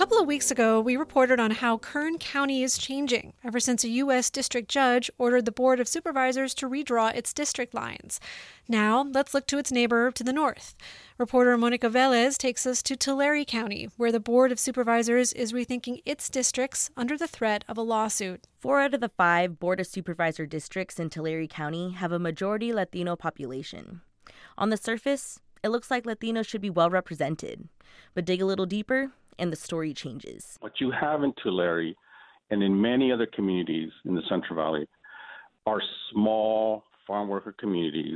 couple of weeks ago, we reported on how Kern County is changing ever since a U.S. district judge ordered the Board of Supervisors to redraw its district lines. Now, let's look to its neighbor to the north. Reporter Monica Velez takes us to Tulare County, where the Board of Supervisors is rethinking its districts under the threat of a lawsuit. 4 out of the 5 Board of Supervisor districts in Tulare County have a majority Latino population. On the surface, it looks like Latinos should be well represented. But dig a little deeper, and the story changes. What you have in Tulare and in many other communities in the Central Valley are small farm worker communities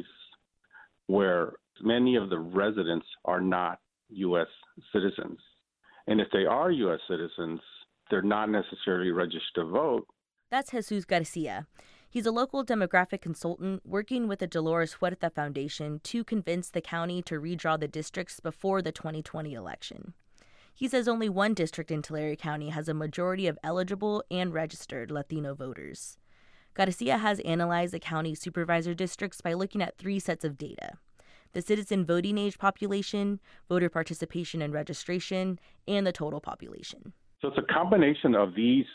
where many of the residents are not U.S. citizens. And if they are U.S. citizens, they're not necessarily registered to vote. That's Jesus Garcia. He's a local demographic consultant working with the Dolores Huerta Foundation to convince the county to redraw the districts before the 2020 election. He says only one district in Tulare County has a majority of eligible and registered Latino voters. Garcia has analyzed the county supervisor districts by looking at 3 sets of data: the citizen voting age population, voter participation and registration, and the total population. So it's a combination of these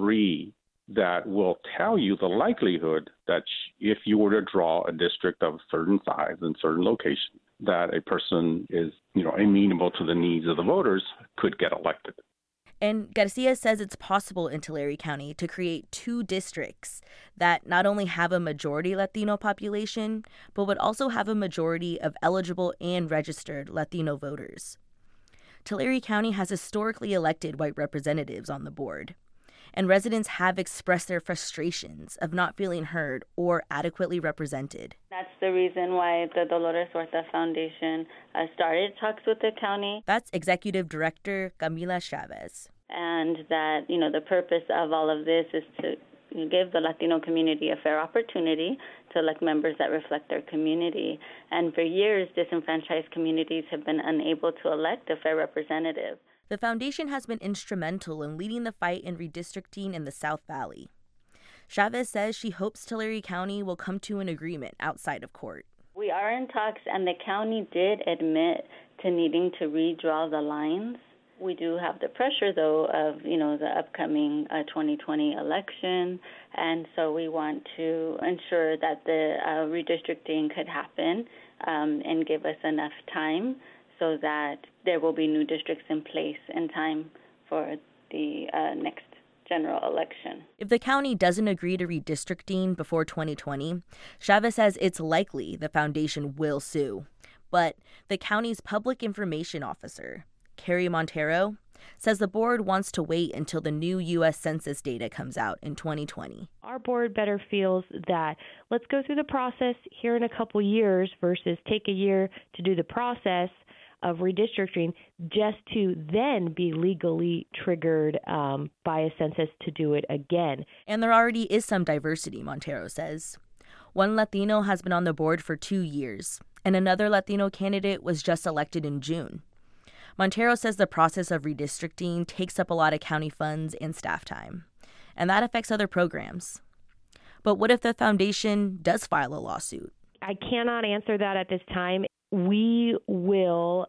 3 that will tell you the likelihood that if you were to draw a district of a certain size and certain location, that a person is, amenable to the needs of the voters could get elected. And Garcia says it's possible in Tulare County to create 2 districts that not only have a majority Latino population, but would also have a majority of eligible and registered Latino voters. Tulare County has historically elected white representatives on the board, and residents have expressed their frustrations of not feeling heard or adequately represented. That's the reason why the Dolores Huerta Foundation started talks with the county. That's Executive Director Camila Chavez. And that, the purpose of all of this is to give the Latino community a fair opportunity to elect members that reflect their community. And for years, disenfranchised communities have been unable to elect a fair representative. The foundation has been instrumental in leading the fight in redistricting in the South Valley. Chavez says she hopes Tulare County will come to an agreement outside of court. We are in talks, and the county did admit to needing to redraw the lines. We do have the pressure, though, of, the upcoming 2020 election, and so we want to ensure that the redistricting could happen and give us enough time so that there will be new districts in place in time for the next general election. If the county doesn't agree to redistricting before 2020, Chavez says it's likely the foundation will sue. But the county's public information officer, Carrie Montero, says the board wants to wait until the new U.S. Census data comes out in 2020. Our board better feels that let's go through the process here in a couple years versus take a year to do the process of redistricting just to then be legally triggered by a census to do it again. And there already is some diversity, Montero says. One Latino has been on the board for 2 years, and another Latino candidate was just elected in June. Montero says the process of redistricting takes up a lot of county funds and staff time, and that affects other programs. But what if the foundation does file a lawsuit? I cannot answer that at this time. We will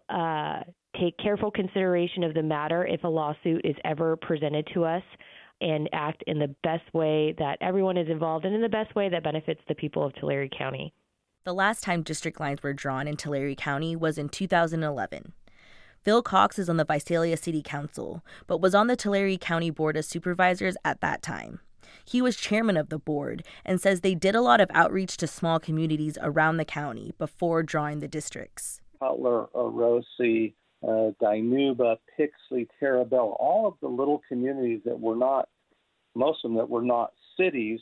take careful consideration of the matter if a lawsuit is ever presented to us and act in the best way that everyone is involved and in the best way that benefits the people of Tulare County. The last time district lines were drawn in Tulare County was in 2011. Phil Cox is on the Visalia City Council, but was on the Tulare County Board of Supervisors at that time. He was chairman of the board and says they did a lot of outreach to small communities around the county before drawing the districts. Cutler, Orosi, Dinuba, Pixley, Terabel, all of the little communities that were not, most of them that were not cities,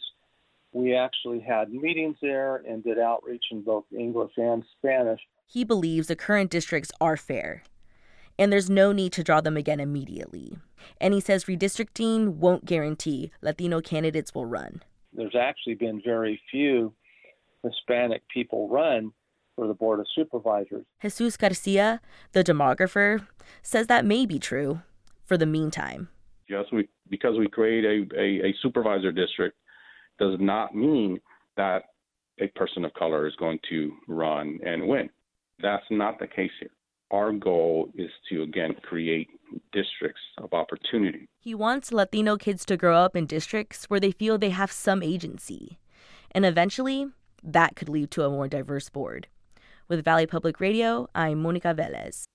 we actually had meetings there and did outreach in both English and Spanish. He believes the current districts are fair, and there's no need to draw them again immediately. And he says redistricting won't guarantee Latino candidates will run. There's actually been very few Hispanic people run for the Board of Supervisors. Jesus Garcia, the demographer, says that may be true for the meantime. Yes, because we create a supervisor district does not mean that a person of color is going to run and win. That's not the case here. our goal is to, again, create districts of opportunity. He wants Latino kids to grow up in districts where they feel they have some agency. And eventually, that could lead to a more diverse board. With Valley Public Radio, I'm Monica Velez.